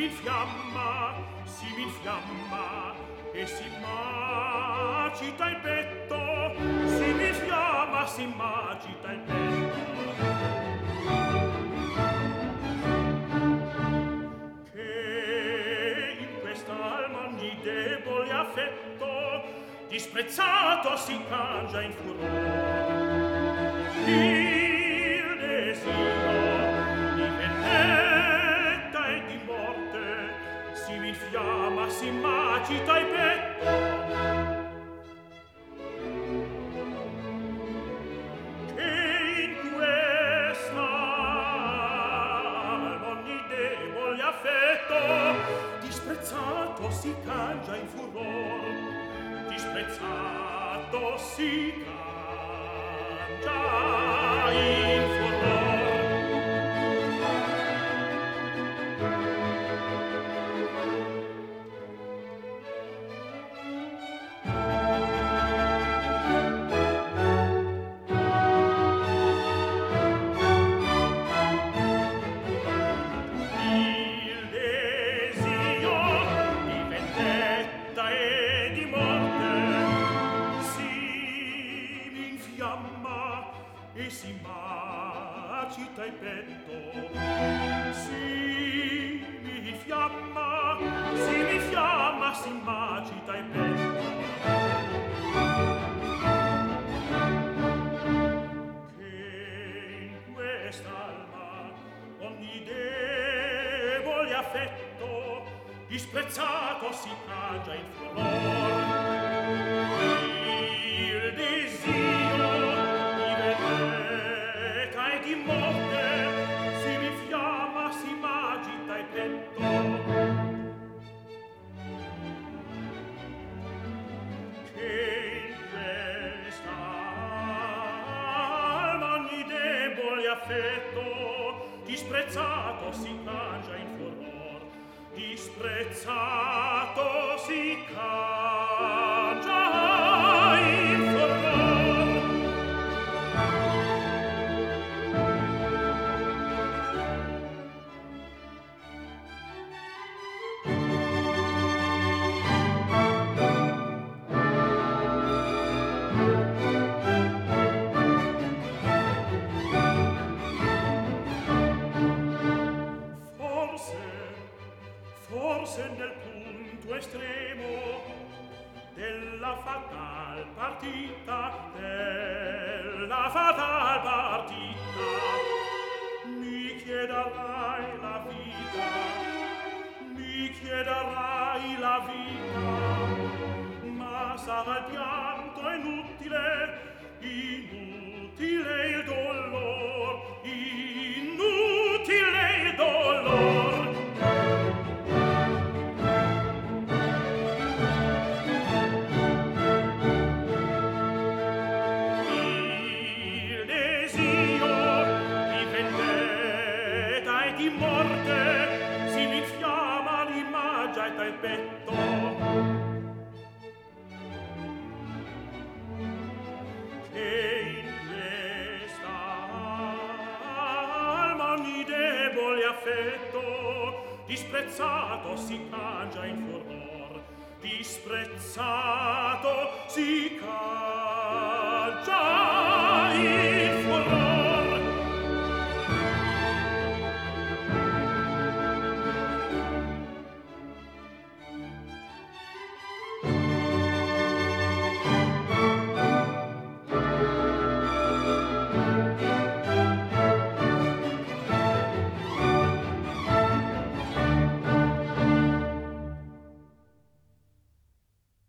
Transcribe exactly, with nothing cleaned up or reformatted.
m'infiamma, si m'infiamma e si m'agita il petto, si m'infiamma, si m'agita il petto. Che in quest'alma ogni debole affetto disprezzato si cangia in furor. Il desiderio di vendetta e di morte si m'infiamma, si m'agita il petto. Che in quest'alma ogni debole affetto disprezzato si cangia in furor, disprezzato si cangia in furor. Il desiderio di vendetta e di morte si m'infiamma e si m'agita il petto, si m'infiamma, si m'infiamma, si m'agita il petto. Che in quest'alma ogni debole affetto disprezzato si cangia in furor. Il desiderio di vendetta e di morte si m'infiamma, si m'agita il petto. Che in quest'alma ogni debole affetto disprezzato si cangia in furor, disprezzato si cangia in furor. Forse nel punto estremo della fatal partita, della fatal partita, mi chiederai la vita, mi chiederai la vita, ma sarà il pianto inutile, inutile il dolor, inutile il dolor. Di morte si m'infiamma l'immagita il petto. Che in quest'alma ogni debole affetto disprezzato si cangia in furor, disprezzato si cangia